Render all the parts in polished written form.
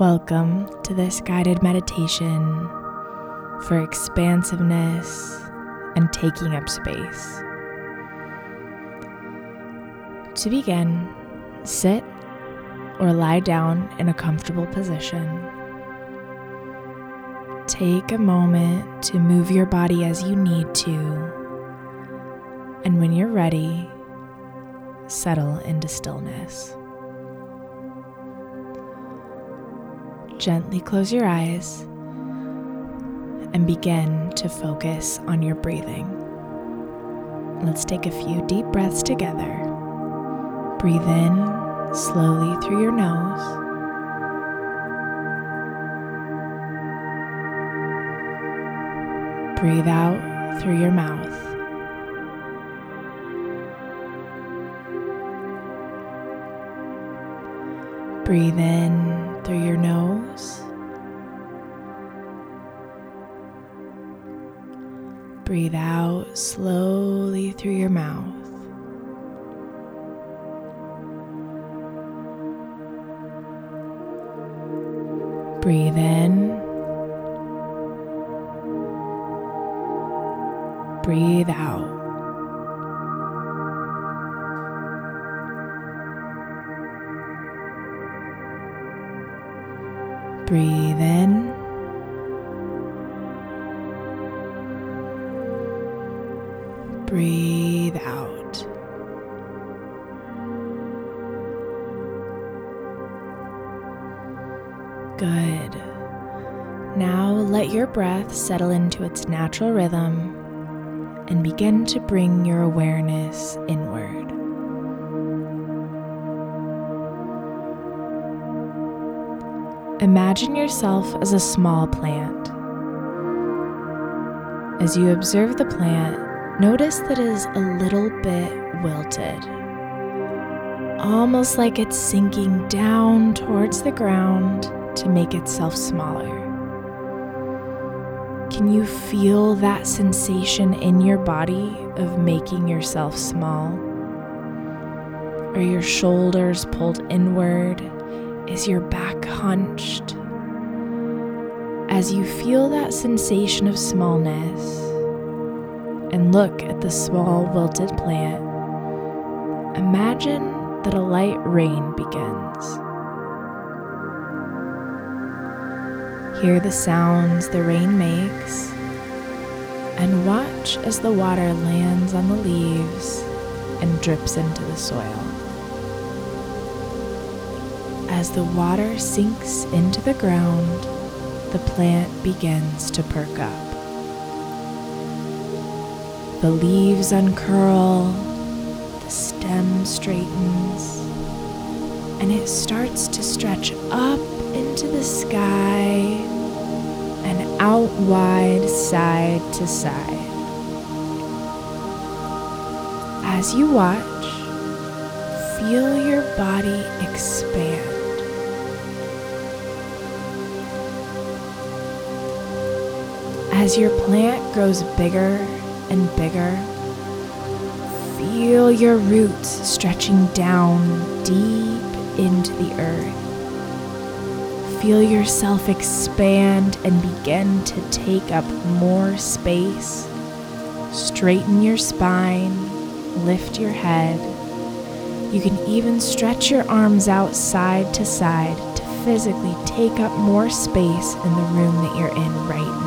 Welcome to this guided meditation for expansiveness and taking up space. To begin, sit or lie down in a comfortable position. Take a moment to move your body as you need to, and when you're ready, settle into stillness. Gently close your eyes and begin to focus on your breathing. Let's take a few deep breaths together. Breathe in slowly through your nose. Breathe out through your mouth. Breathe in through your nose. Breathe out slowly through your mouth. Breathe in. Breathe out. Breathe in. Breathe out. Good. Now let your breath settle into its natural rhythm and begin to bring your awareness inward. Imagine yourself as a small plant. As you observe the plant, notice that it is a little bit wilted, almost like it's sinking down towards the ground to make itself smaller. Can you feel that sensation in your body of making yourself small? Are your shoulders pulled inward? Is your back hunched? As you feel that sensation of smallness and look at the small wilted plant, imagine that a light rain begins. Hear the sounds the rain makes and watch as the water lands on the leaves and drips into the soil. As the water sinks into the ground, the plant begins to perk up. The leaves uncurl, the stem straightens, and it starts to stretch up into the sky and out wide side to side. As you watch, feel your body expand. As your plant grows bigger and bigger, feel your roots stretching down deep into the earth. Feel yourself expand and begin to take up more space. Straighten your spine, lift your head. You can even stretch your arms out side to side to physically take up more space in the room that you're in right now.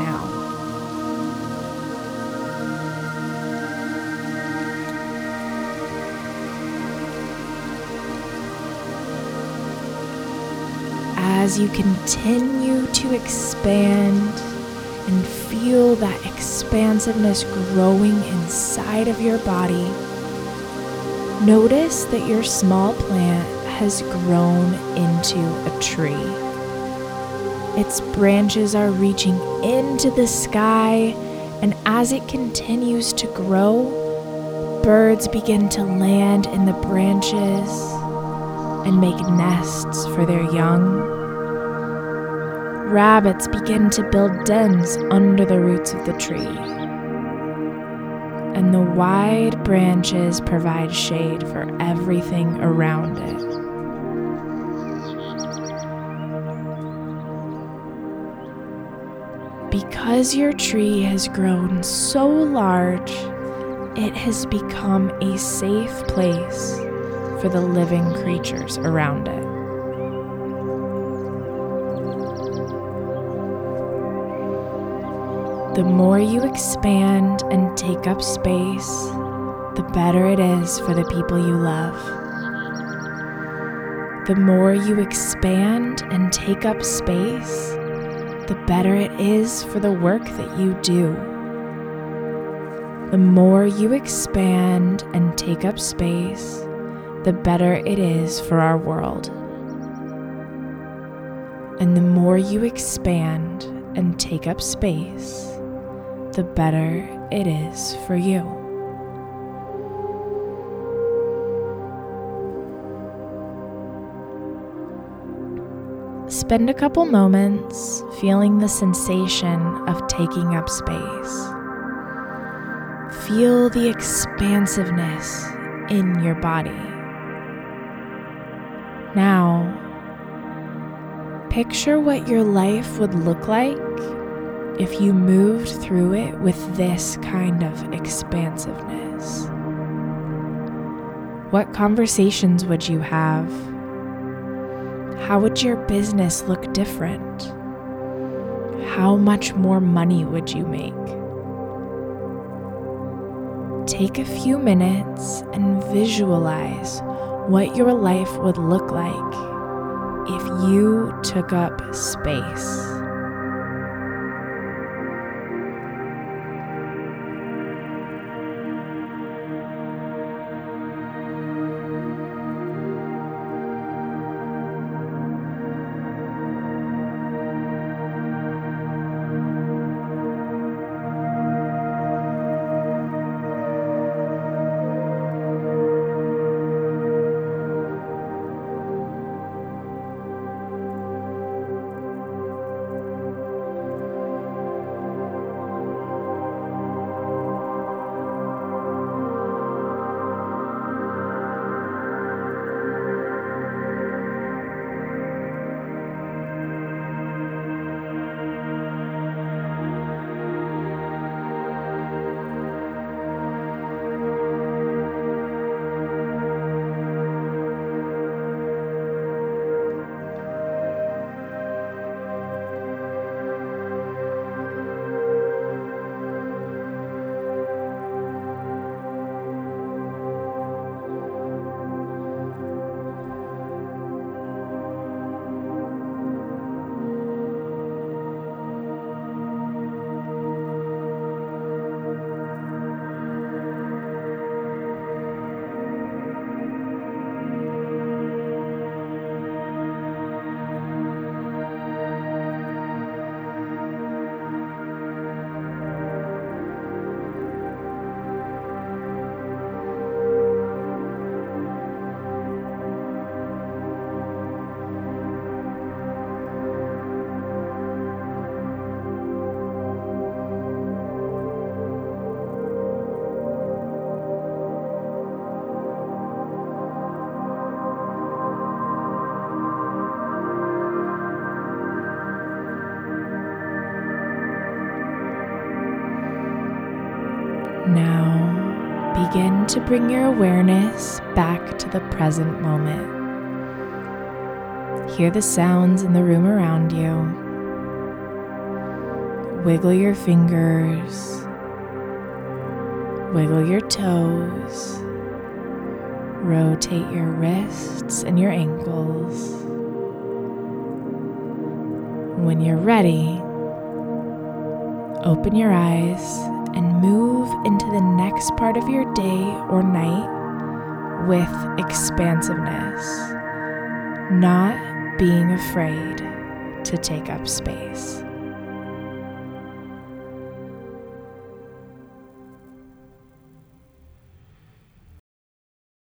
As you continue to expand and feel that expansiveness growing inside of your body, notice that your small plant has grown into a tree. Its branches are reaching into the sky, and as it continues to grow, birds begin to land in the branches and make nests for their young. Rabbits begin to build dens under the roots of the tree, and the wide branches provide shade for everything around it. Because your tree has grown so large, it has become a safe place for the living creatures around it. The more you expand and take up space, the better it is for the people you love. The more you expand and take up space, the better it is for the work that you do. The more you expand and take up space, the better it is for our world. And the more you expand and take up space, the better it is for you. Spend a couple moments feeling the sensation of taking up space. Feel the expansiveness in your body. Now, picture what your life would look like if you moved through it with this kind of expansiveness. What conversations would you have? How would your business look different? How much more money would you make? Take a few minutes and visualize what your life would look like if you took up space. Now, begin to bring your awareness back to the present moment. Hear the sounds in the room around you. Wiggle your fingers. Wiggle your toes. Rotate your wrists and your ankles. When you're ready, open your eyes and move into the next part of your day or night with expansiveness, not being afraid to take up space.